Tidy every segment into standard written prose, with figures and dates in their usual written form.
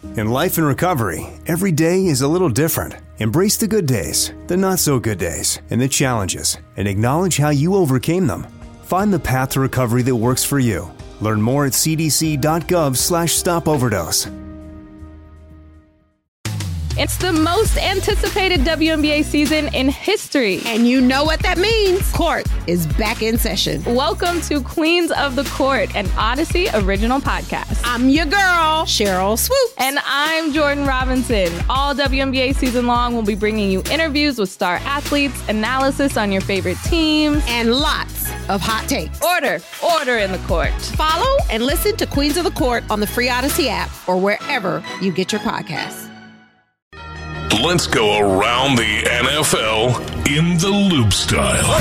In life and recovery, every day is a little different. Embrace the good days, the not so good days, and the challenges, and acknowledge how you overcame them. Find the path to recovery that works for you. Learn more at cdc.gov/stopoverdose. It's the most anticipated WNBA season in history. And you know what that means. Court is back in session. Welcome to Queens of the Court, an Odyssey original podcast. I'm your girl, Cheryl Swoop. And I'm Jordan Robinson. All WNBA season long, we'll be bringing you interviews with star athletes, analysis on your favorite teams, and lots of hot takes. Order in the court. Follow and listen to Queens of the Court on the free Odyssey app or wherever you get your podcasts. Let's go around the NFL in the loop style.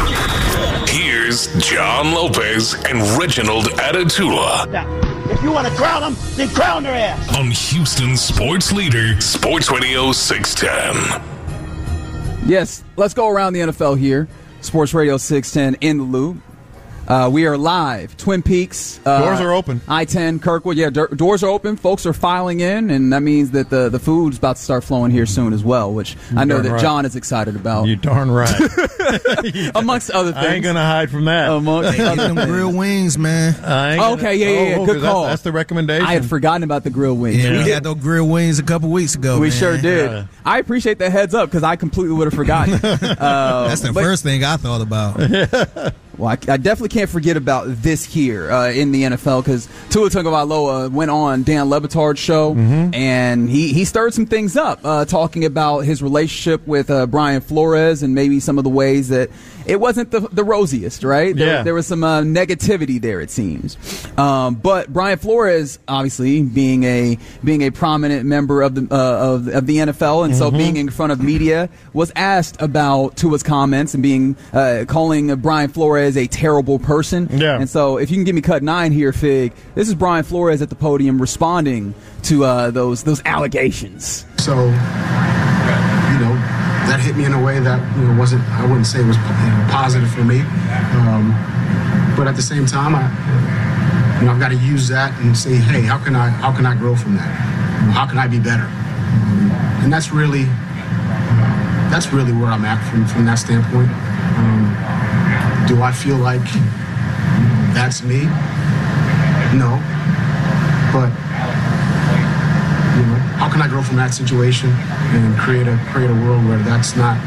Here's John Lopez and Reginald Atatula. Now, if you want to crown them, then crown their ass. On Houston Sports Leader, Sports Radio 610. Yes, let's go around the NFL here. Sports Radio 610 in the loop. We are live. Twin Peaks. Doors are open. I-10, Kirkwood. Yeah, doors are open. Folks are filing in, and that means that the food's about to start flowing here soon as well, which I know that John is excited about. You darn right. Amongst other things. I ain't going to hide from that. Amongst Get them grilled wings, man. Okay, good call. That's the recommendation. I had forgotten about the grilled wings. Yeah, we had those grilled wings a couple weeks ago. We man. sure did. Yeah. I appreciate the heads up because I completely would have forgotten. That's the first thing I thought about. Well, I definitely can't forget about this here in the NFL because Tua Tagovailoa went on Dan Le Batard's show, and he stirred some things up, talking about his relationship with Brian Flores and maybe some of the ways that it wasn't the rosiest, right? There was some negativity there, it seems. But Brian Flores, obviously, being a prominent member of the NFL, and so being in front of media, was asked about Tua's comments and calling Brian Flores a terrible person. Yeah. And so if you can give me cut 9 here, Fig, this is Brian Flores at the podium responding to those allegations. So, that hit me in a way that I wouldn't say it was positive for me. But at the same time, I've got to use that and say, hey, how can I grow from that? How can I be better? And that's really where I'm at from that standpoint. Do I feel like that's me? No. But how can I grow from that situation and create a world where that's not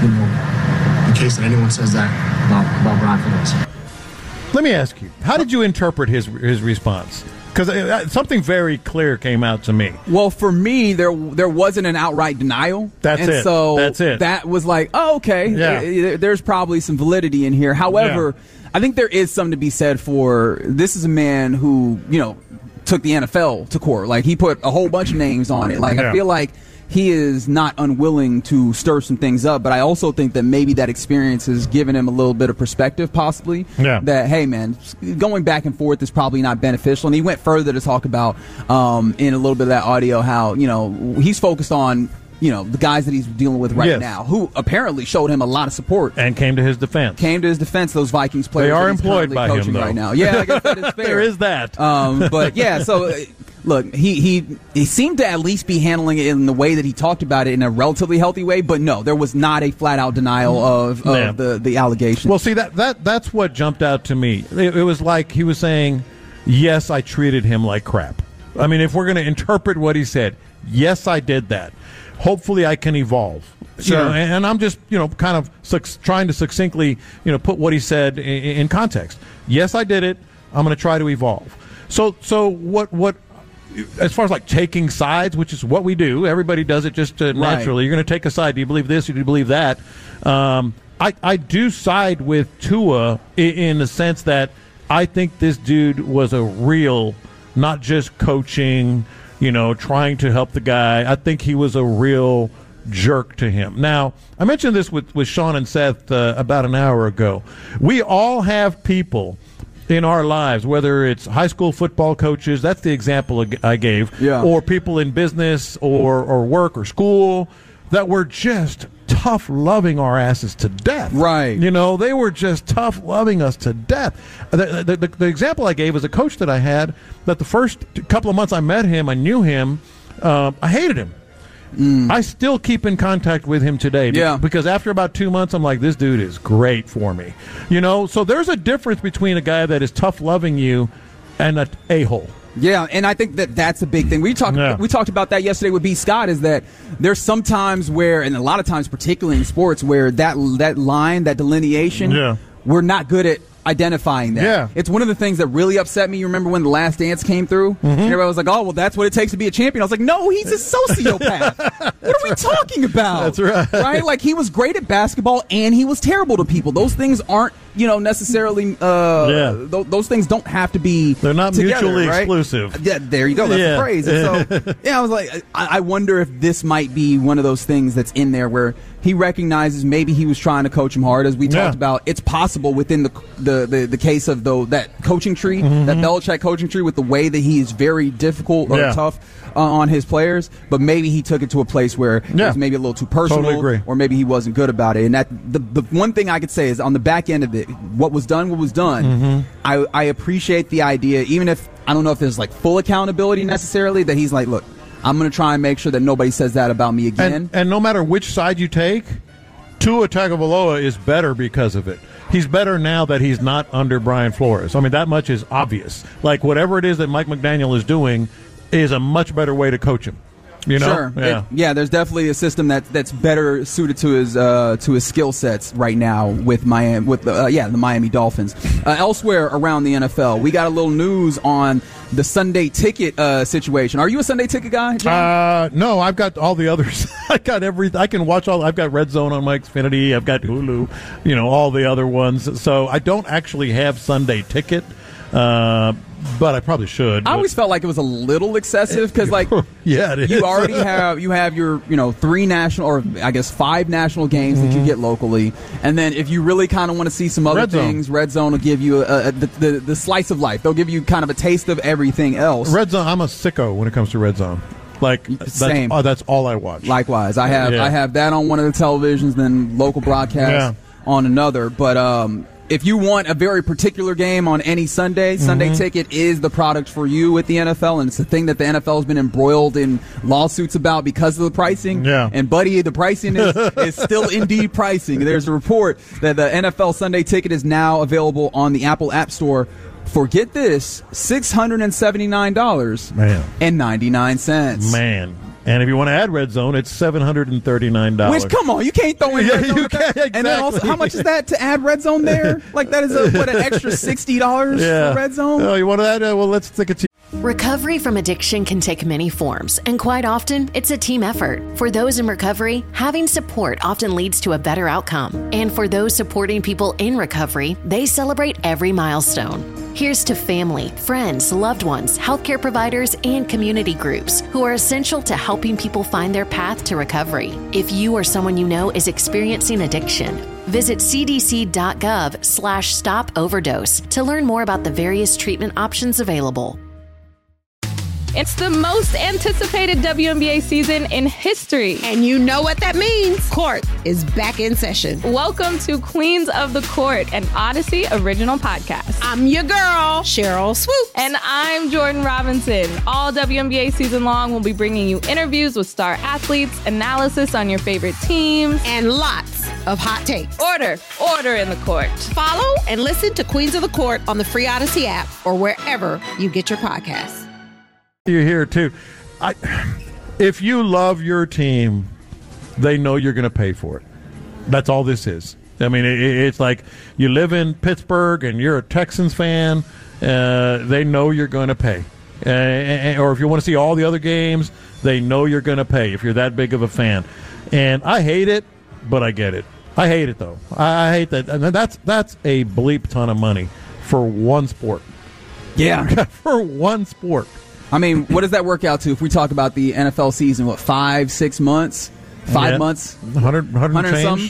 the case that anyone says that about Brian Flores? Let me ask you, how did you interpret his response? Because something very clear came out to me. Well, for me, there wasn't an outright denial. That's it. That was like, oh, okay. Yeah. There's probably some validity in here. However, I think there is something to be said for this is a man who, took the NFL to court. Like, he put a whole bunch of names on it. Like, I feel like he is not unwilling to stir some things up, but I also think that maybe that experience has given him a little bit of perspective, possibly. Yeah. That, hey, man, going back and forth is probably not beneficial. And he went further to talk about, in a little bit of that audio, how, he's focused on, the guys that he's dealing with right now, who apparently showed him a lot of support. And came to his defense. Those Vikings players. They are that he's employed by coaching him, though. right now. Yeah, I guess that is fair. There is that. But, yeah, so... Look, he seemed to at least be handling it in the way that he talked about it in a relatively healthy way, but no, there was not a flat-out denial of the allegations. Well, see, that's what jumped out to me. It was like he was saying, yes, I treated him like crap. I mean, if we're going to interpret what he said, yes, I did that. Hopefully I can evolve. Sure. And I'm just, kind of trying to succinctly, put what he said in context. Yes, I did it. I'm going to try to evolve. So what as far as like taking sides, which is what we do, everybody does it just naturally. You're going to take a side. Do you believe this or do you believe that? I do side with Tua in the sense that I think this dude was a real, not just coaching, trying to help the guy. I think he was a real jerk to him. Now, I mentioned this with Sean and Seth about an hour ago. We all have people in our lives, whether it's high school football coaches, that's the example I gave, or people in business or work or school, that were just tough loving our asses to death. Right. They were just tough loving us to death. The example I gave was a coach that I had that the first couple of months I met him, I knew him, I hated him. I still keep in contact with him today because after about 2 months, I'm like, this dude is great for me. So there's a difference between a guy that is tough loving you and an a-hole. Yeah, and I think that's a big thing. We talked about that yesterday with B. Scott, is that there's some times where, and a lot of times, particularly in sports, where that line, that delineation, we're not good at identifying that. Yeah. It's one of the things that really upset me. You remember when The Last Dance came through? And everybody was like, oh, well, that's what it takes to be a champion. I was like, no, he's a sociopath. What are we talking about? That's right. Right? Like, he was great at basketball and he was terrible to people. Those things aren't, necessarily, those things don't have to be They're not together, mutually right? exclusive. Yeah, there you go. That's the phrase. And so, I was like, I wonder if this might be one of those things that's in there where he recognizes maybe he was trying to coach him hard. As we talked about, it's possible within the case of that coaching tree, that Belichick coaching tree, with the way that he is very difficult or tough on his players, but maybe he took it to a place where it was maybe a little too personal, Totally agree. or maybe he wasn't good about it. And that the one thing I could say is, on the back end of it, what was done. I appreciate the idea, even if I don't know if there's like full accountability necessarily, that he's like, look, I'm going to try and make sure that nobody says that about me again. And no matter which side you take, Tua Tagovailoa is better because of it. He's better now that he's not under Brian Flores. I mean, that much is obvious. Like, whatever it is that Mike McDaniel is doing is a much better way to coach him. Sure. There's definitely a system that's better suited to his skill sets right now with Miami, the Miami Dolphins. Elsewhere around the NFL, we got a little news on the Sunday ticket situation. Are you a Sunday ticket guy, John? No, I've got all the others. I got everything. I can watch all. I've got Red Zone on my Xfinity. I've got Hulu. All the other ones. So I don't actually have Sunday ticket. But I probably should. I always felt like it was a little excessive because, like, it is. You already have your 3 national, or I guess 5 national games that you get locally, and then if you really kind of want to see some other things, Red Zone will give you the slice of life. They'll give you kind of a taste of everything else. Red Zone, I'm a sicko when it comes to Red Zone. Like, same. That's all I watch. Likewise, I have that on one of the televisions, then local broadcasts on another, but if you want a very particular game on any Sunday, Sunday Ticket is the product for you with the NFL, and it's the thing that the NFL has been embroiled in lawsuits about because of the pricing. Yeah. And, buddy, the pricing is still indeed pricing. There's a report that the NFL Sunday Ticket is now available on the Apple App Store for, get this, $679.99. Man. And if you want to add Red Zone, it's $739. Which, come on, you can't throw in Red Zone. You can't, exactly. And then also, how much is that to add Red Zone there? Like, that is an extra $60 for Red Zone? Oh, you want to add? Well, let's take it to Recovery from addiction can take many forms, and quite often, it's a team effort. For those in recovery, having support often leads to a better outcome. And for those supporting people in recovery, they celebrate every milestone. Here's to family, friends, loved ones, healthcare providers, and community groups who are essential to helping people find their path to recovery. If you or someone you know is experiencing addiction, visit cdc.gov/stop-overdose to learn more about the various treatment options available. It's the most anticipated WNBA season in history. And you know what that means. Court is back in session. Welcome to Queens of the Court, an Odyssey original podcast. I'm your girl, Cheryl Swoop. And I'm Jordan Robinson. All WNBA season long, we'll be bringing you interviews with star athletes, analysis on your favorite teams, and lots of hot takes. Order in the court. Follow and listen to Queens of the Court on the free Odyssey app or wherever you get your podcasts. You're here too. If you love your team, they know you're going to pay for it. That's all this is. I mean, it's like you live in Pittsburgh and you're a Texans fan. They know you're going to pay. Or if you want to see all the other games, they know you're going to pay if you're that big of a fan. And I hate it, but I get it. I hate it, though. I hate that. And that's a bleep ton of money for one sport. Yeah. For one sport. I mean, what does that work out to if we talk about the NFL season? What, 5-6 months? 5 months? 100 change?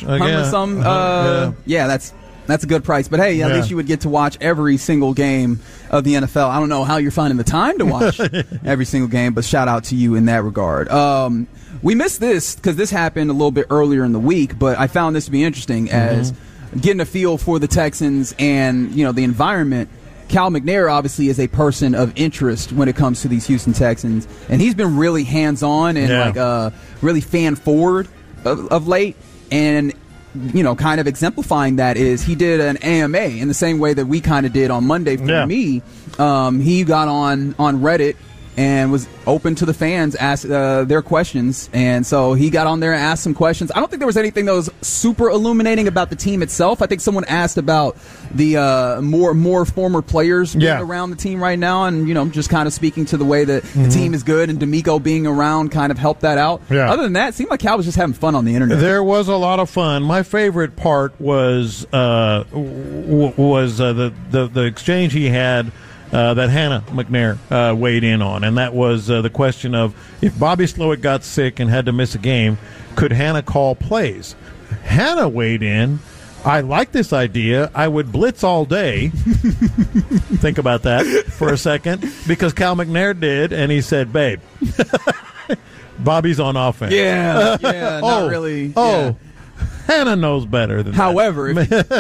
That's a good price. But hey, at least you would get to watch every single game of the NFL. I don't know how you're finding the time to watch every single game, but shout out to you in that regard. We missed this because this happened a little bit earlier in the week, but I found this to be interesting as getting a feel for the Texans and, the environment. Cal McNair obviously is a person of interest when it comes to these Houston Texans, and he's been really hands-on and really fan-forward of late. And kind of exemplifying that is he did an AMA in the same way that we kind of did on Monday for me. He got on Reddit and was open to the fans, asked their questions. And so he got on there and asked some questions. I don't think there was anything that was super illuminating about the team itself. I think someone asked about the more former players being around the team right now, and just kind of speaking to the way that the team is good, and D'Amico being around kind of helped that out. Other than that, it seemed like Cal was just having fun on the internet. There was a lot of fun. My favorite part was the exchange he had that Hannah McNair weighed in on, and that was the question of if Bobby Slowick got sick and had to miss a game, could Hannah call plays? Hannah weighed in, I like this idea. I would blitz all day. Think about that for a second, because Cal McNair did, and he said, babe, Bobby's on offense. Not really. Hannah knows better than However,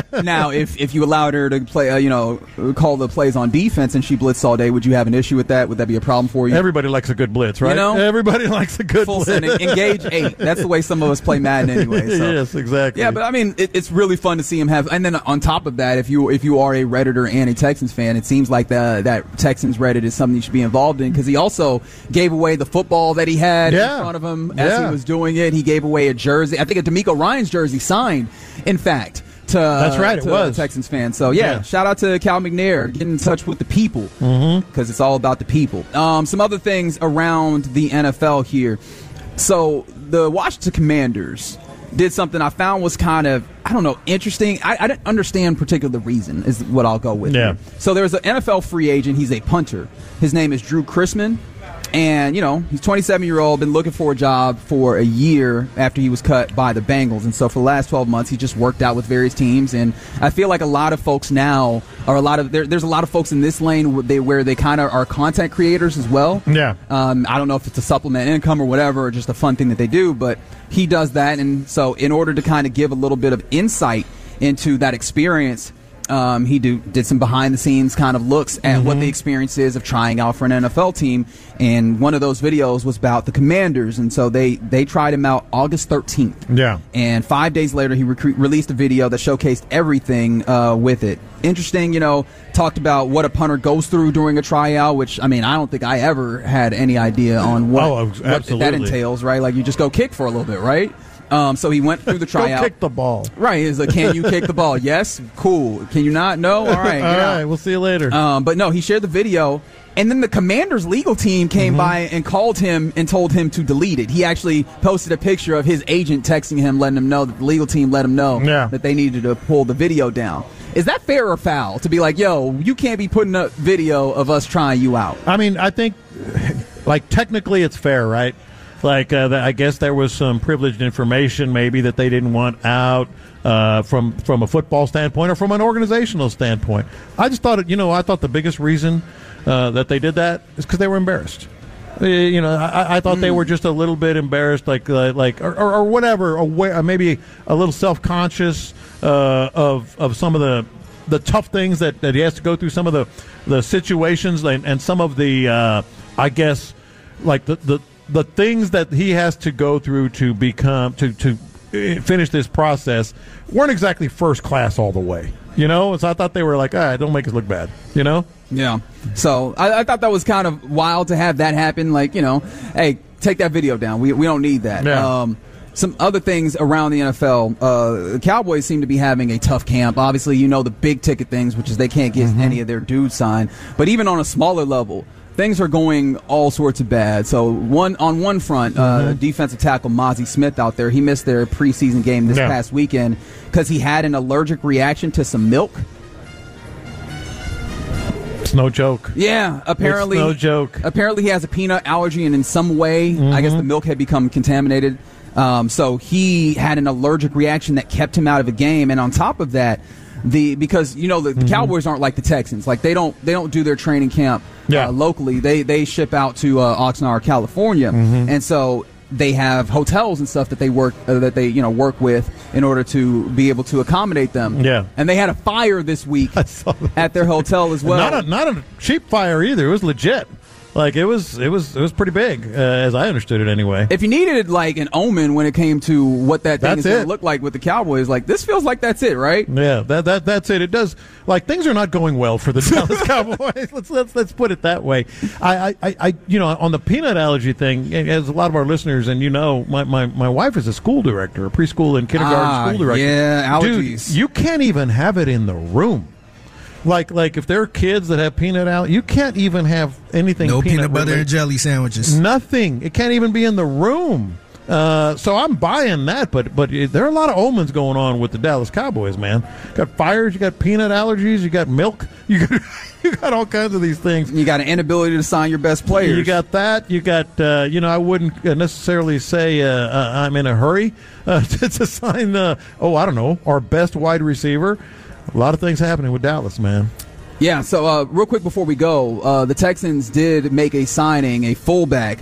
if you allowed her to play, call the plays on defense and she blitzed all day, would you have an issue with that? Would that be a problem for you? Everybody likes a good blitz, right? Everybody likes a good blitz. Engage 8. That's the way some of us play Madden anyway. So. Yes, exactly. Yeah, but I mean, it's really fun to see him have. And then on top of that, if you are a Redditor and a Texans fan, it seems like that Texans Reddit is something you should be involved in, because he also gave away the football that he had in front of him as he was doing it. He gave away a jersey. I think a D'Amico Ryans jersey signed, in fact, that's right, it was Texans fans. So shout out to Cal McNair, getting in touch with the people, because it's all about the people. Some other things around the NFL here. So the Washington Commanders did something I found was kind of, interesting. I didn't understand particular reason is what I'll go with. Here. So there's an NFL free agent. He's a punter. His name is Drew Chrisman. And, he's 27-year-old, been looking for a job for a year after he was cut by the Bengals. And so for the last 12 months, he just worked out with various teams. And I feel like a lot of folks now are there's a lot of folks in this lane where they kind of are content creators as well. Yeah. I don't know if it's a supplement income or whatever, or just a fun thing that they do, but he does that. And so in order to kind of give a little bit of insight into that experience, he did some behind-the-scenes kind of looks at what the experience is of trying out for an NFL team, and one of those videos was about the Commanders, and so they tried him out August 13th. Yeah. And 5 days later, he released a video that showcased everything with it. Interesting, talked about what a punter goes through during a tryout, which, I mean, I don't think I ever had any idea on what that entails, right? Like, you just go kick for a little bit, right? So he went through the tryout. Go kick the ball. Right. He's like, can you kick the ball? Yes. Cool. Can you not? No? All right. All right. We'll see you later. But no, he shared the video. And then the Commanders' legal team came by and called him and told him to delete it. He actually posted a picture of his agent texting him, letting him know that the legal team let him know that they needed to pull the video down. Is that fair or foul to be like, yo, you can't be putting up video of us trying you out? I mean, I think, technically it's fair, right? I guess there was some privileged information maybe that they didn't want out from a football standpoint or from an organizational standpoint. I just thought I thought the biggest reason that they did that is because they were embarrassed. I thought they were just a little bit embarrassed, or whatever, or maybe a little self-conscious of some of the tough things that he has to go through, some of the situations and some of the I guess the things that he has to go through to become to finish this process weren't exactly first class all the way, So I thought they were like, don't make us look bad, Yeah. So I thought that was kind of wild to have that happen. Hey, take that video down. We don't need that. Yeah. Some other things around the NFL. The Cowboys seem to be having a tough camp. Obviously, the big ticket things, which is they can't get any of their dudes signed. But even on a smaller level, things are going all sorts of bad. So on one front, defensive tackle Mozzie Smith out there, he missed their preseason game this past weekend because he had an allergic reaction to some milk. It's no joke. Yeah, apparently. It's no joke. Apparently he has a peanut allergy, and in some way, I guess the milk had become contaminated. So he had an allergic reaction that kept him out of a game. And on top of that, because the Cowboys aren't like the Texans. Like they don't do their training camp locally. They ship out to Oxnard, California, and so they have hotels and stuff that they work with in order to be able to accommodate them. Yeah. And they had a fire this week at their hotel as well. Not a cheap fire either. It was legit. Like it was pretty big, as I understood it anyway. If you needed like an omen when it came to what that thing is going to look like with the Cowboys, like this feels like that's it, right? Yeah, that's it. It does. Like things are not going well for the Dallas Cowboys. Let's put it that way. I on the peanut allergy thing, as a lot of our listeners and my wife is a school director, a preschool and kindergarten school director. Yeah, allergies. Dude, you can't even have it in the room. Like if there are kids that have peanut allergy, you can't even have anything. No peanut butter and jelly sandwiches. Nothing. It can't even be in the room. So I'm buying that, but there are a lot of omens going on with the Dallas Cowboys, man. You got fires, you got peanut allergies, you got milk, you got all kinds of these things. You got an inability to sign your best players. You got that. You got I wouldn't necessarily say I'm in a hurry to sign our best wide receiver. A lot of things happening with Dallas, man. Yeah, so real quick before we go, the Texans did make a signing, a fullback.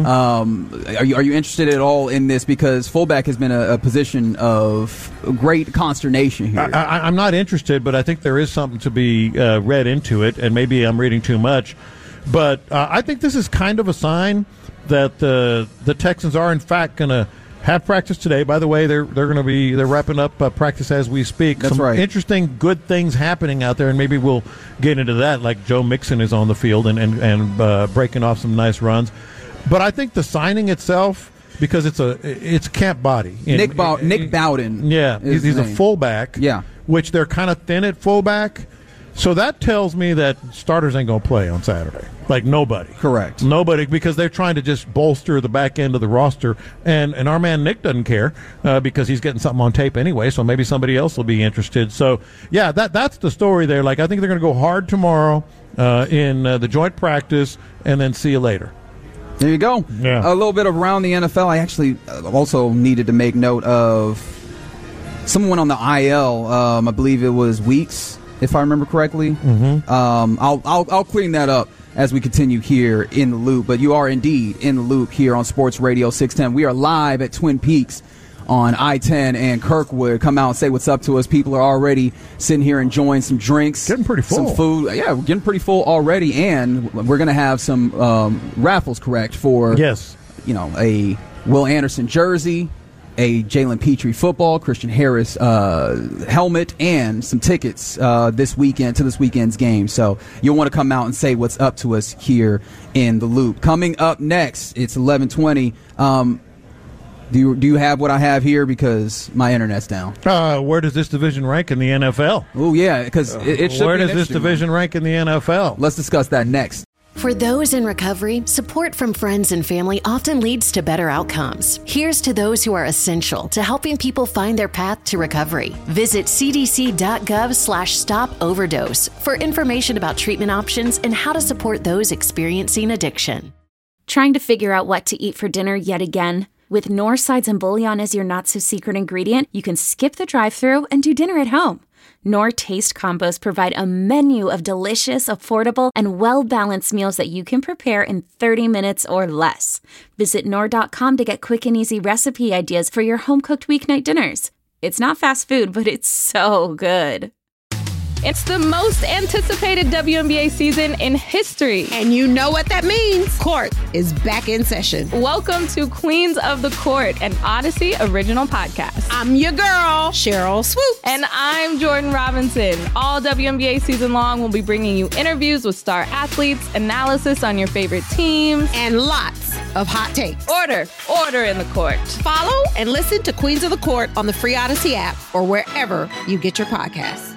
Mm-hmm. Are you interested at all in this? Because fullback has been a position of great consternation here. I'm not interested, but I think there is something to be read into it, and maybe I'm reading too much. But I think this is kind of a sign that the Texans are, in fact, going to have practice today. By the way, they're wrapping up practice as we speak. That's Some right. interesting, good things happening out there, and maybe we'll get into that. Like Joe Mixon is on the field and breaking off some nice runs. But I think the signing itself, because it's camp body. Nick Bowden. Yeah, he's a fullback. Yeah, which they're kind of thin at fullback. So that tells me that starters ain't going to play on Saturday. Like nobody. Correct. Nobody, because they're trying to just bolster the back end of the roster. And our man Nick doesn't care because he's getting something on tape anyway, so maybe somebody else will be interested. So, yeah, that's the story there. Like I think they're going to go hard tomorrow in the joint practice and then see you later. There you go. Yeah. A little bit of around the NFL. I actually also needed to make note of someone on the IL. I believe it was Weeks, if I remember correctly. Mm-hmm. I'll clean that up as we continue here in the loop. But you are indeed in the loop here on Sports Radio 610. We are live at Twin Peaks on I-10 and Kirkwood. Come out and say what's up to us. People are already sitting here enjoying some drinks. Getting pretty full. Some food. Yeah, we're getting pretty full already. And we're going to have some raffles, correct, for a Will Anderson jersey, a Jalen Petrie football, Christian Harris helmet, and some tickets this weekend to this weekend's game. So you'll want to come out and say what's up to us here in the loop. Coming up next, it's 11:20. Do you have what I have here? Because my internet's down. Where does this division rank in the NFL? Oh, yeah, because it should Where be does this division rank in the NFL? Let's discuss that next. For those in recovery, support from friends and family often leads to better outcomes. Here's to those who are essential to helping people find their path to recovery. Visit cdc.gov/stop-overdose for information about treatment options and how to support those experiencing addiction. Trying to figure out what to eat for dinner yet again? With Knorr Sides and Bouillon as your not-so-secret ingredient, you can skip the drive-thru and do dinner at home. Knorr Taste Combos provide a menu of delicious, affordable, and well-balanced meals that you can prepare in 30 minutes or less. Visit Knorr.com to get quick and easy recipe ideas for your home-cooked weeknight dinners. It's not fast food, but it's so good. It's the most anticipated WNBA season in history. And you know what that means. Court is back in session. Welcome to Queens of the Court, an Odyssey original podcast. I'm your girl, Cheryl Swoops. And I'm Jordan Robinson. All WNBA season long, we'll be bringing you interviews with star athletes, analysis on your favorite teams, and lots of hot takes. Order in the court. Follow and listen to Queens of the Court on the free Odyssey app or wherever you get your podcasts.